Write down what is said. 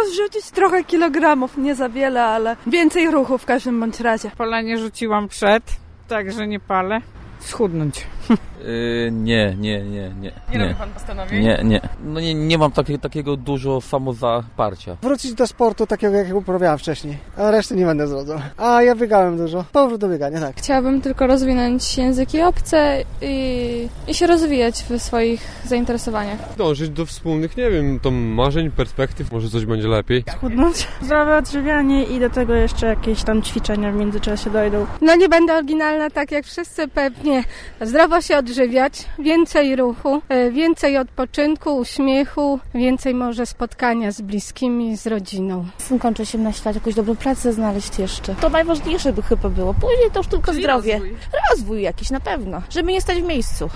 zrzucić trochę kilogramów, nie za wiele, ale więcej ruchu w każdym bądź razie. Palenie rzuciłam także nie palę. Schudnąć. Nie. Nie robi pan postanowień? Nie. No nie mam takiego dużo samozaparcia. Wrócić do sportu takiego, jak uprawiałem wcześniej, a reszty nie będę zrobił. A ja biegałem dużo. Powrót do biegania, tak. Chciałabym tylko rozwinąć języki obce i się rozwijać w swoich zainteresowaniach. Dążyć do wspólnych, nie wiem, tam marzeń, perspektyw, może coś będzie lepiej. Schudnąć, zdrowe odżywianie i do tego jeszcze jakieś tam ćwiczenia w międzyczasie dojdą. No nie będę oryginalna, tak jak wszyscy pewnie. Zdrowo się odżywiać, więcej ruchu, więcej odpoczynku, uśmiechu, więcej może spotkania z bliskimi, z rodziną. Kończy 18 lat, jakąś dobrą pracę znaleźć jeszcze. To najważniejsze by chyba było. Później to już tylko zdrowie. Rozwój jakiś na pewno, żeby nie stać w miejscu.